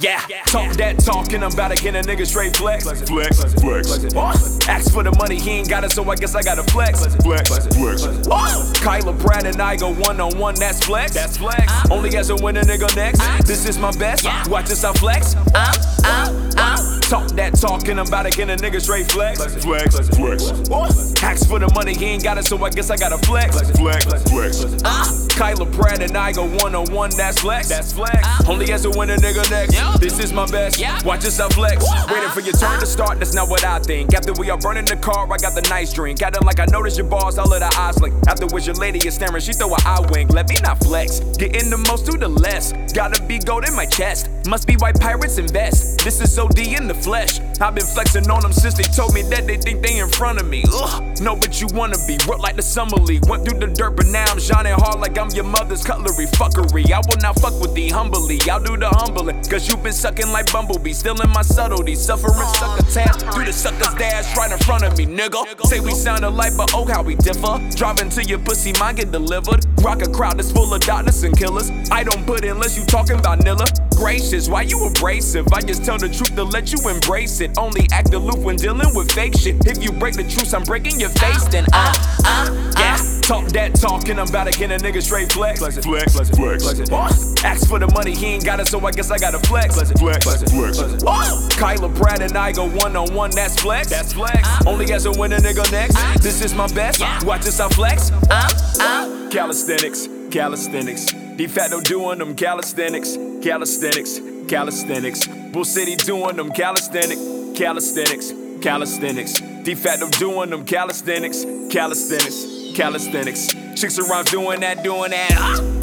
Yeah, talk that talk and I'm about to get a nigga straight flex. Flex. Ask for the money, he ain't got it, so I guess I gotta flex. Flex. Kyla, Brad, and I go one-on-one, that's flex. Only as a winner nigga next. This is my best. Watch this, I flex. Talk that talk and I'm about to get a nigga straight flex. Ask for the money, he ain't got it, so I guess I gotta flex. Kyla, Brad, and I go one-on-one, that's flex. Only as a winner nigga next. This is my best. Watch this, I flex. Waiting for your turn to start, that's not what I think. After we are burning the car, I got the nice drink. Got it like I notice your balls, all of the eyes blink. After which your lady is staring, she throw an eye wink. Let me not flex. Getting the most, do the less. Gotta be gold in my chest. Must be white pirates invest. This is OD in the flesh. I've been flexing on them since they told me that they think they in front of me. No, but you wanna be worked like the summer league. Went through the dirt, but now I'm shining hard like I'm your mother's cutlery. Fuckery, I will not fuck with thee humbly. I'll do the humbling, cause you been sucking like Bumblebee. Still in my subtlety, suffering sucker tap through the sucker's dash right in front of me, nigga. Say we sound alike, but oh how we differ. Driving to your pussy, mine get delivered. Rock a crowd that's full of darkness and killers. I don't put in unless you talking about Nilla. Gracious, why you abrasive? I just tell the truth to let you embrace it. Only act aloof when dealing with fake shit. If you break the truth, I'm breaking your face. Then yeah, talk that talk and I'm about to get a nigga straight flex. Ask for the money, he ain't got it, so I guess I gotta flex. Kyla, Brad, and I go one-on-one, that's flex. Only as a winner nigga next. This is my best. Watch this, I flex. Calisthenics. De facto doing them calisthenics. Bull City doing them calisthenics. De facto doing them calisthenics. Chicks around doing that.